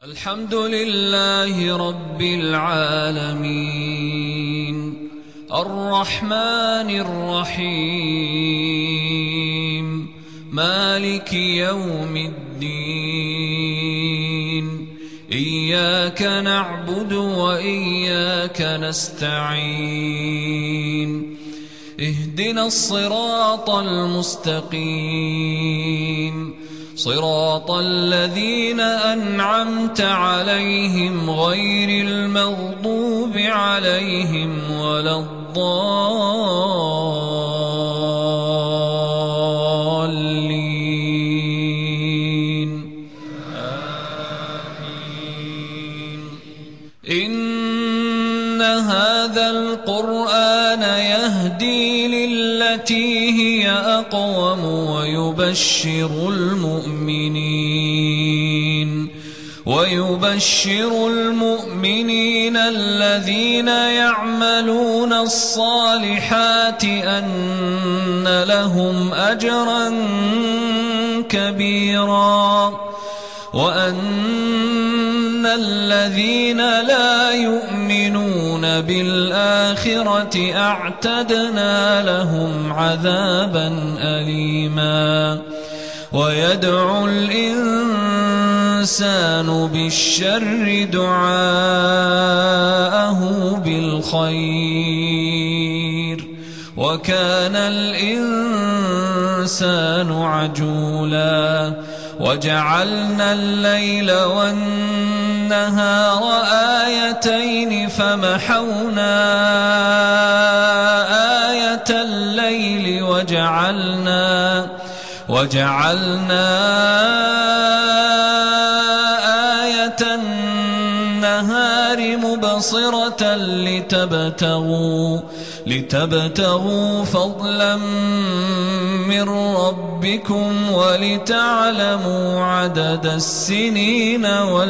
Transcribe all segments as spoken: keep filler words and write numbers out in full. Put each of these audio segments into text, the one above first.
الحمد لله رب العالمين الرحمن الرحيم مالك يوم الدين إياك نعبد وإياك نستعين اهدنا الصراط المستقيم صراط الذين أنعمت عليهم غير المغضوب عليهم ولا الضالين آمين. إن هذا القرآن يهدي للتي هي أقوم ويبشر المؤمنين ويبشر المؤمنين الذين يعملون الصالحات أن لهم أجرا كبيرا وأن الذين لا يؤمنون بالآخرة أعتدنا لهم عذابا أليما. ويدعو الإنسان بالشر دعاءه بالخير وكان الإنسان عجولا. وجعلنا الليل والنهار آيتين فمحونا آية الليل وجعلنا وجعلنا آية النهار مبصرة لتبتغوا لتبتغوا فضلا من ربكم ولتعلموا عدد السنين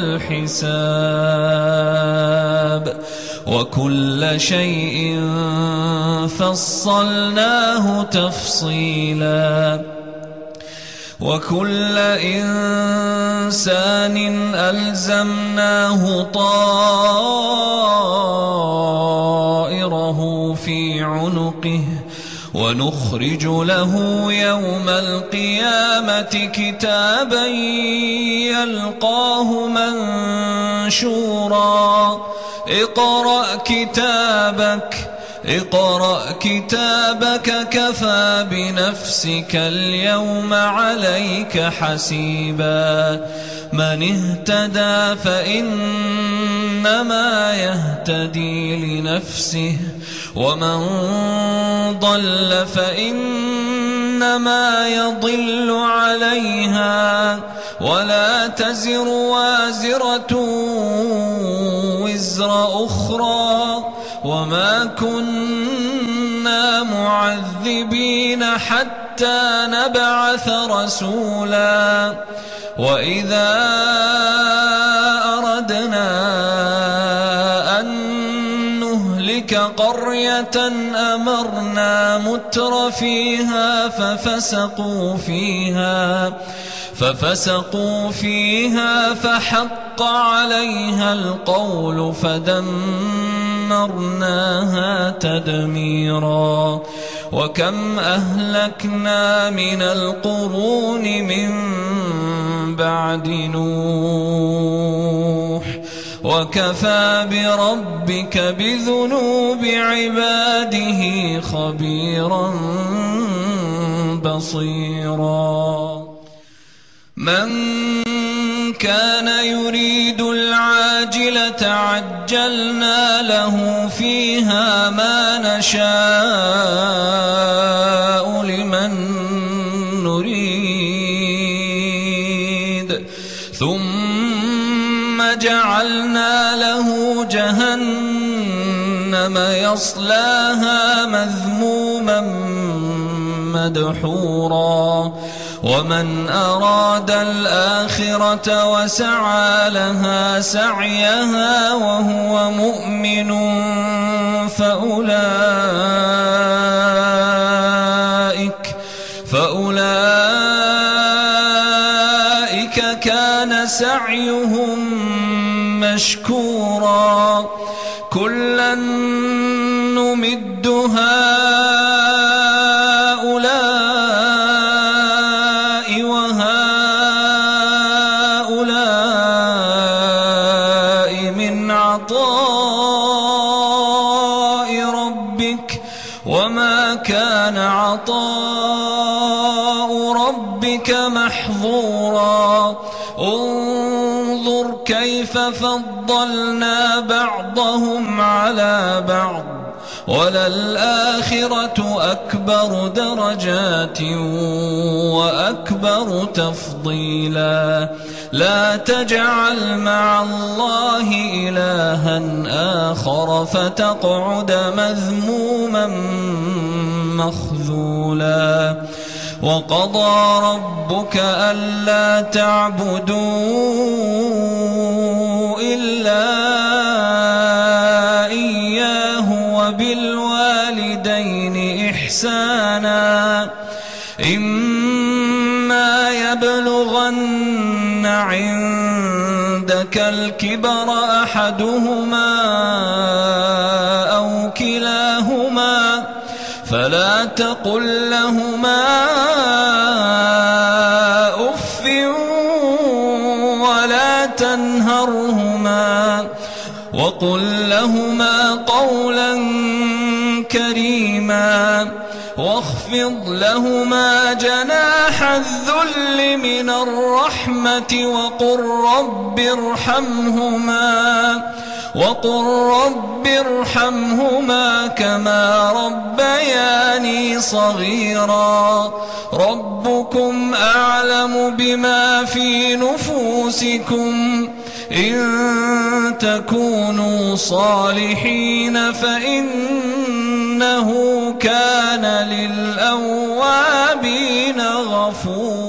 والحساب وكل شيء فصلناه تفصيلا. وكل إنسان ألزمناه طائره في عنقه ونخرج له يوم القيامة كتابا يلقاه منشورا. اقرأ كتابك اقرأ كتابك كفى بنفسك اليوم عليك حسيبا. من اهتدى فإنما يهتدي لنفسه ومن ضل فإنما يضل عليها ولا تزر وازرة وزر أخرى وما كنا معذبين حتى نبعث رسولا. وإذا أردنا أن نهلك قرية أمرنا متر فيها ففسقوا فيها ففسقوا فيها فحق عليها القول فدمرناها تدميرا. وكم أهلكنا من القرون من بعد نوح وكفى بربك بذنوب عباده خبيرا بصيرا. من كان يريد العاجلة عجلنا له فيها ما نشاء لمن نريد ثم جعلنا له جهنم يصلاها مذموما مدحورا. ومن أراد الآخرة وسعى لها سعيها وهو مؤمن فأولئك فأولئك كان سعيهم مشكورا كلا نمد هؤلاء وهؤلاء من عطاء ربك وما كان عطاء ربك محظورا انظر كيف فضلنا بعضهم على بعض وللآخرة أكبر درجات وأكبر تفضيلا لا تجعل مع الله إلها آخر فتقعد مذموما مخذولا وقضى ربك ألا تعبدوا إلا إياه وبالوالدين إحسانا إما يبلغن عندك الكبر أحدهما أو كلاهما فلا تقل لهما أف ولا تنهرهما وقل لهما قولا كريما واخفض لهما جناح الذل من الرحمة وقل رب ارحمهما وقل رب ارحمهما كما ربياني صغيرا ربكم أعلم بما في نفوسكم إن تكونوا صالحين فإنه كان للأوابين غفورا.